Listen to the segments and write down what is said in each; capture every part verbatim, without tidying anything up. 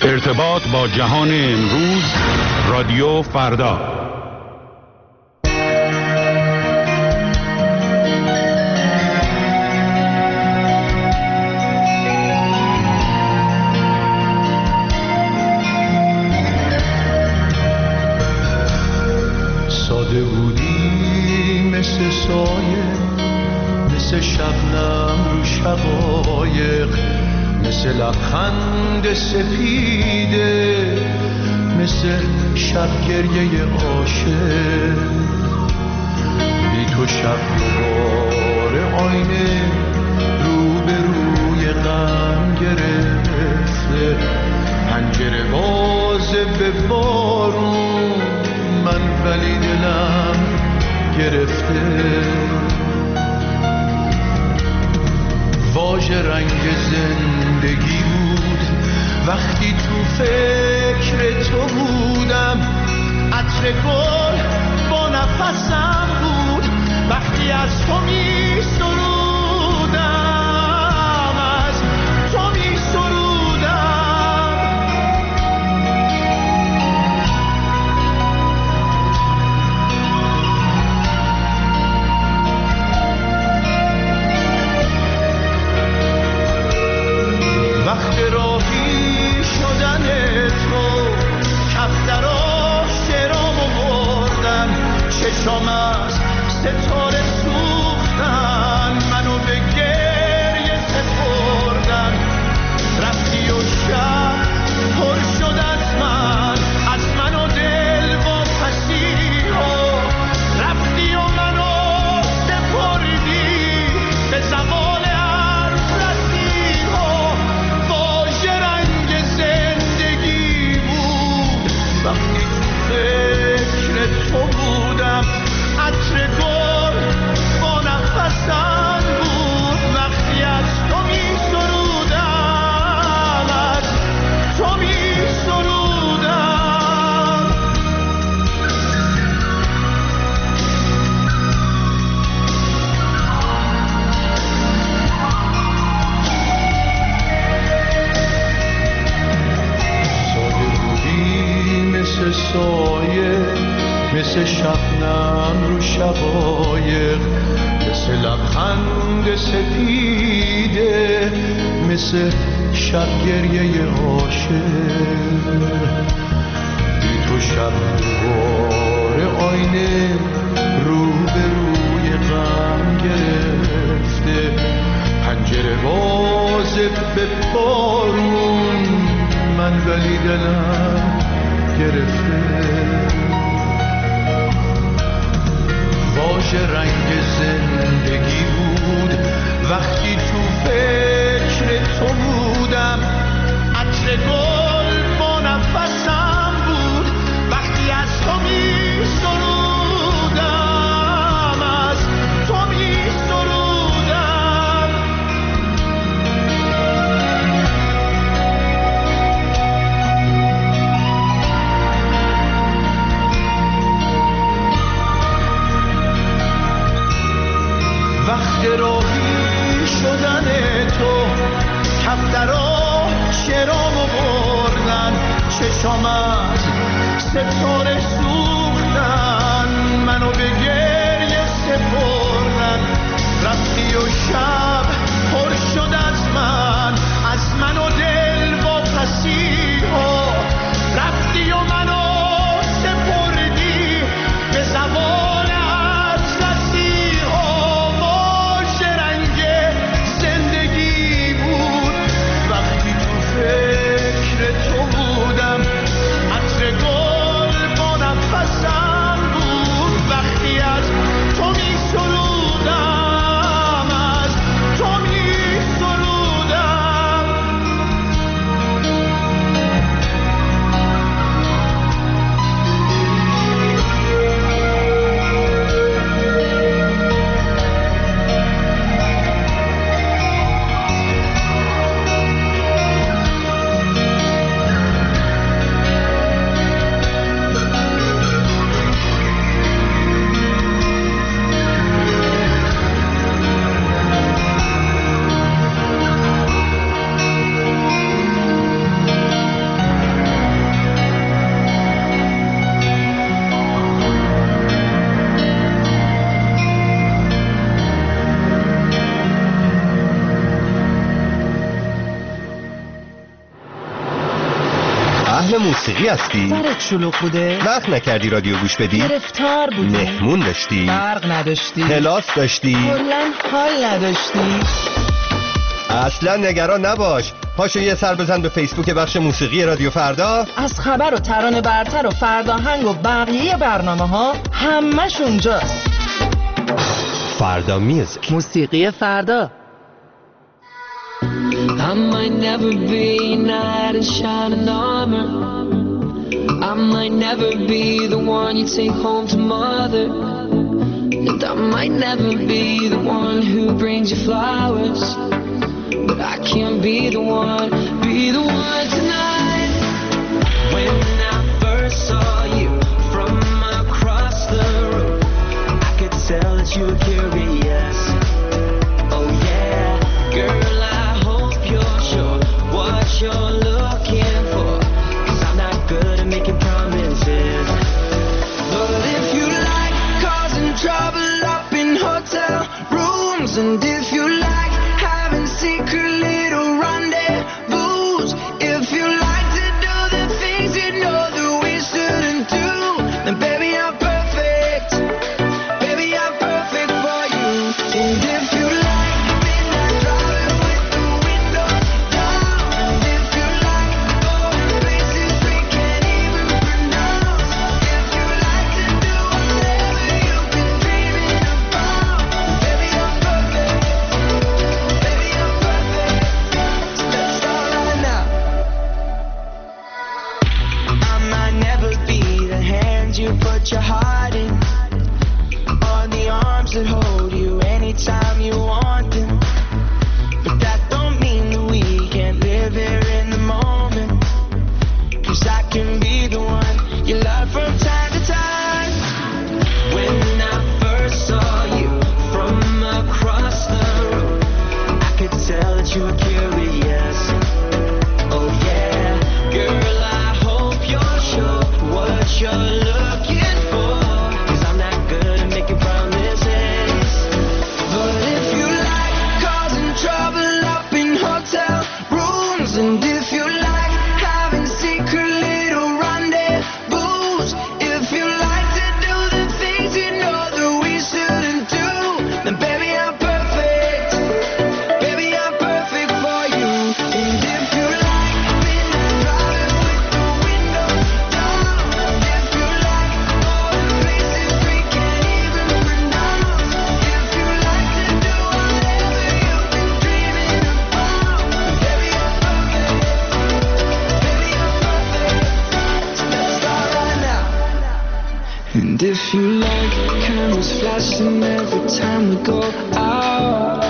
ارتباط با جهان امروز، رادیو فردا. ساده بودی مثل سایه، مثل شبنم رو شقایق، مثل لبخند سپیده، مثل شب گریه عاشق. بی تو شب دوباره آینه رو به روی غم گرفته، پنجره بازه به بارون، من ولی دلم گرفته. واژه رنگ زندگی بود وقتی تو فکر تو بودم، عطر گل با نفسم بود وقتی از تو می سرودم، از تو می سرودم. وقت راهی شدن تو کفترا شرامو بردن، چشام از ستاره سوختن، منو به گریه سپردن. رفتی و شب پر شد از من، از من و دل و پسیها. رفتی و منو سپردی به زوال وقتی تو فکر تو بودم، عطر گل با نفسم بود وقتی از تو می سرودم، از تو می سرودم. ساده بودی مثل سایه، مثل شبنم رو شقایق، مثل لبخند سپیده، مثل شب گریه عاشق. بی تو شب دوباره آینه رو به روی غم گرفته، پنجره بازه به بارون، من ولی دلم گرفته. واژه رنگ زندگی بود وقتی تو فکر تو بودم، عطر گل با نفسم بود وقتی از تو می سرودم، از تو می سرودم. وقت راهی شدن تو کفترا شرامو بردن، چشام از ستاره سوختن، منو به گریه سپردن. رفتی و شب پر شد از من، از من و دل و پسیها. رفتی و منو سپردی به زوال تو بودم، عطر گل با نفسم بود وقتی از تو می سرودم، از اهل موسیقی هستی؟ سرت شلوغ بوده؟ وقت نکردی رادیو گوش بدی؟ گرفتار بودی؟ مهمون داشتی؟ برق نداشتی؟ کلاس داشتی؟ کلاً حال نداشتی؟ اصلا نگران نباش. پاشو یه سر بزن به فیسبوک بخش موسیقی رادیو فردا. از خبر و ترانه برتر و فرداهنگ و بقیه برنامه ها همش اونجاست. فردا میوزیک، موسیقی فردا. I might never be a knight in shining armor. I might never be the one you take home to mother. And I might never be the one who brings you flowers. But I can be the one, be the one tonight. When I first saw you from across the room, I could tell that you were curious. Oh yeah, girl, I hope you're sure what you're looking for, 'cause I'm not good at making promises. But if you like causing trouble up in hotel rooms, and if you like having secret little rendezvous, if you like to do the things you know that we shouldn't do, then baby I'm perfect, baby I'm perfect for you. And if you like midnight driving with the windows down, and if you like going places we can't even pronounce, if you like to do whatever you've been dreaming about, baby I'm perfect, baby I'm perfect. So let's start right now. I might never be the hand you put your heart in, or the arms that hold you anytime you want them. But that don't mean that we can't live here in the moment, 'cause I can be the one you love from time to time. When I first saw you from across the room, I could tell that you were curious. Oh yeah, girl, I hope you're sure what you're looking for, 'cause I'm not good at making promises. But if you like causing trouble up in hotel rooms, and if you like having secret little rendezvous, if you like to do the things you know that we shouldn't do, then baby I'm perfect, baby I'm perfect for you. And if you like midnight driving with the windows down, and if you like going places we can't even pronounce, if you like to do whatever you've been dreaming about, then baby I'm perfect, baby I'm perfect. So let's start right now. And if you like candles flashing every time we go out,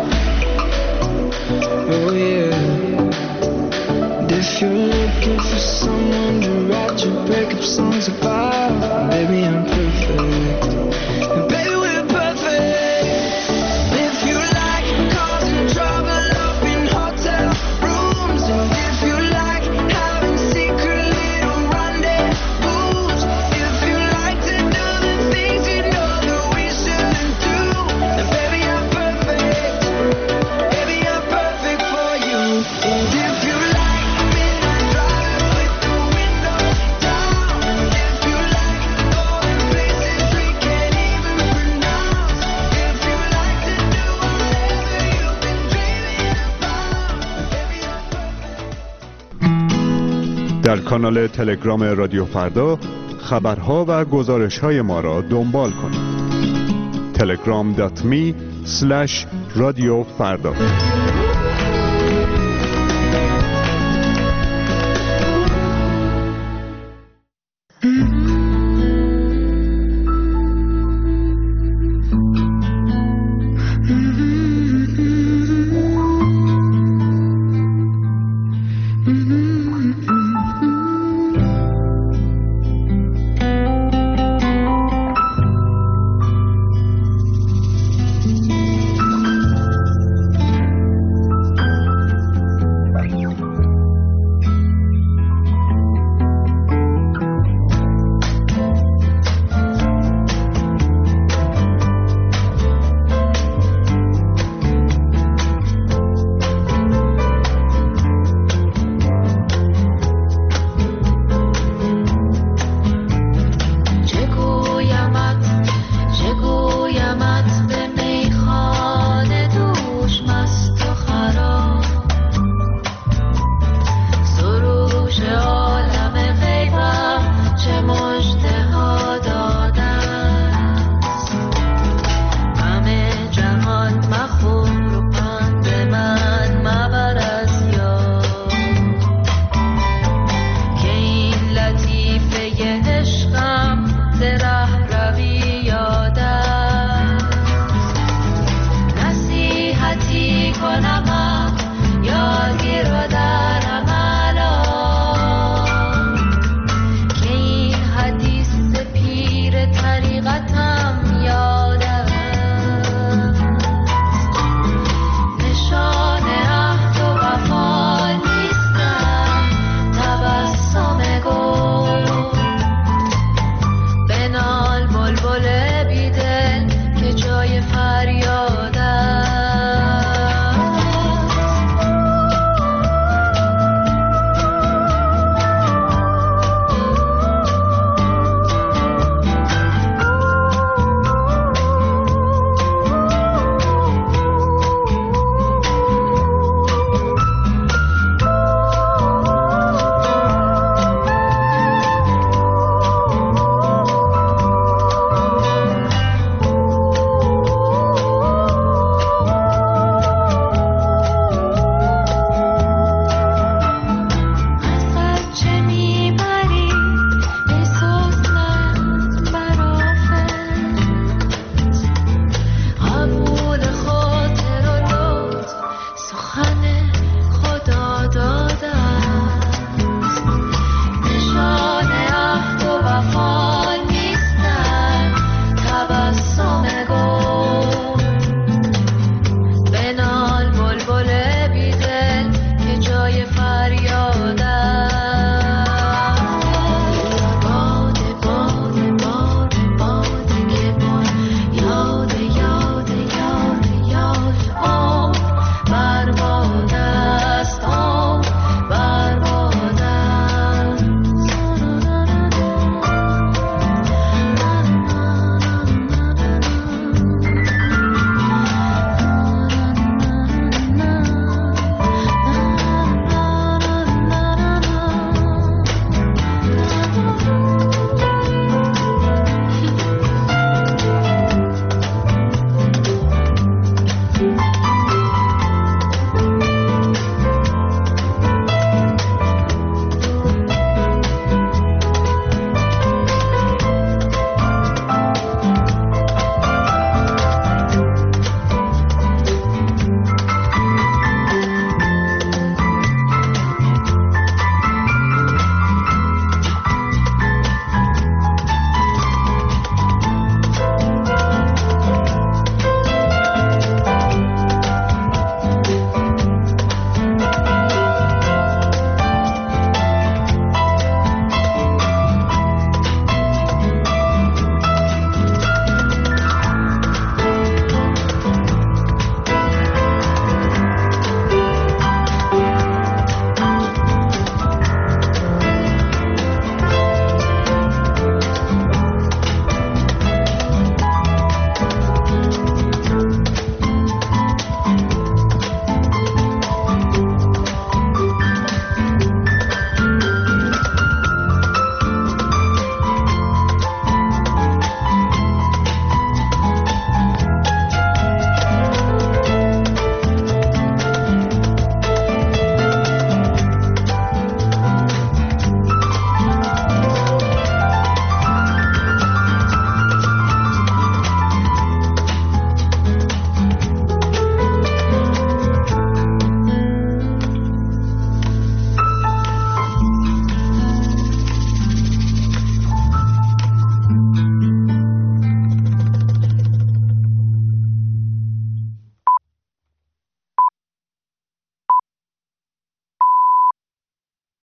oh yeah. And if you're looking for someone to write your breakup songs about, baby I'm perfect, and baby we're perfect. If you like causing trouble up in hotel rooms, and if you like having secret little rendezvous, if you like to do the things you know that we shouldn't do, then baby I'm perfect, baby I'm perfect for you. And if you like midnight driving with the windows down, and if you like going places we can't even pronounce, if you like to do whatever you've been dreaming about, baby I'm perfect. در کانال تلگرام رادیو فردا خبرها و گزارش‌های ما را دنبال کنید. تلگرام دات می اسلش رادیو فردا. Mm-hmm.